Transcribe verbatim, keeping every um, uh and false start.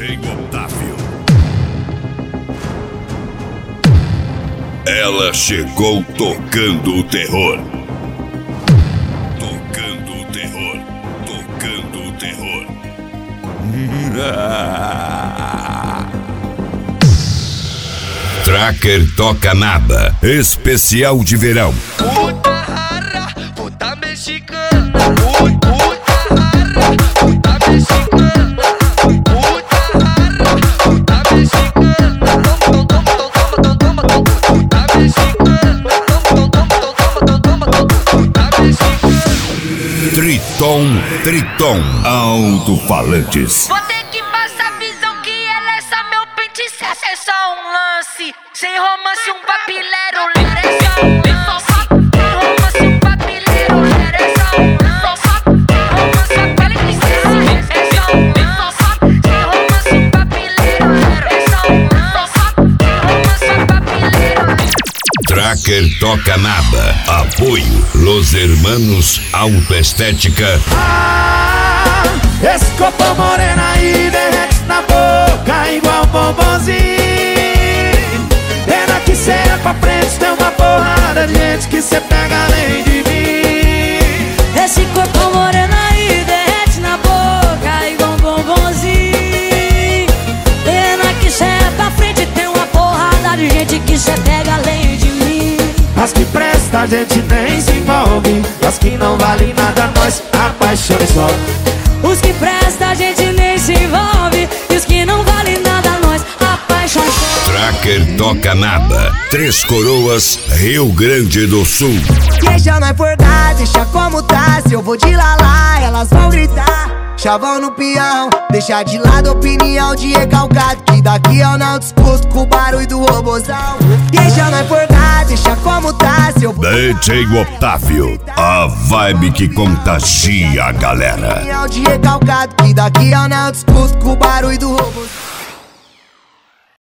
J Otávio. Ela chegou tocando o terror. Tocando o terror. Tocando o terror. Tracker toca naba. Especial de verão. Puta rara, puta mexicana. Puta rara, puta mexicana. Puta rara, puta mexicana. Toma, toma, toma, toma, toma, puta mexicana. Toma, toma, toma, toma, puta mexicana. Triton, Triton, alto-falantes. Vou ter que passar a visão que ela é só meu pente. Se é só um lance, sem romance, um papilero. Ler é só um lance, sem romance, um papilero. Ler é só um lance, sem romance, a qualidade é só um lance, sem romance, um papilero. Ler é só um lance, sem romance, a papilero. Tracker toca naba. Apoio Los Hermanos Autoestética. Ah, esse copo morena aí derrete na boca igual bombonzinho. Pena que cê é pra frente, tem uma porrada de gente que cê pega além de mim. Esse corpo moreno aí derrete na boca igual um bombonzinho. Pena que cê é pra frente, tem uma porrada de gente que cê pega além de mim. As que presta a gente nem se envolve, as que não valem nada nós apaixona só. Os que presta a gente nem se envolve, e os que não valem nada nós apaixona só. Tracker toca naba. Três Coroas, Rio Grande do Sul. Deixa nós por gás, deixa como tá. Se eu vou de lalá, elas vão gritar. Chavão no peão, deixa de lado a opinião de recalcado, que daqui eu não discuto com o barulho do robozão. Deixa nós por gás, deixa como tá. Se eu vou D J Otávio, a vibe que contagia a galera. opinião de recalcado, que daqui eu não discuto com o barulho do robozão.